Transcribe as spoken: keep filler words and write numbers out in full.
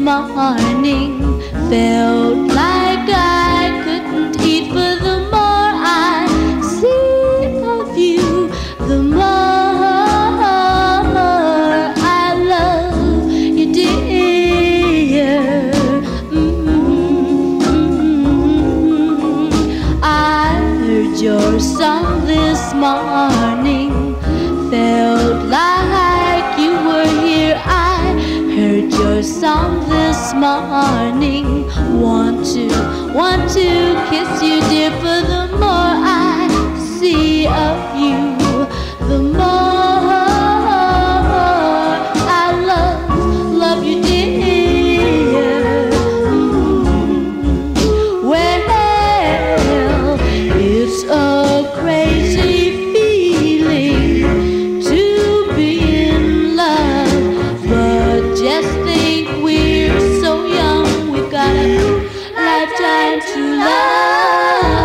morning. Felt like I couldn't eat, but the more I see of you, the more I love you, dear. Mm-hmm. I heard your song this morning. Felt like you were here. I heard your song this morning. Want to, want to kiss you, dear. But the more I see of you, the more I love, love you, dear. Mm-hmm. Well, it's a crazy feeling to be in love, but just think we're so young, we've got a lifetime to love.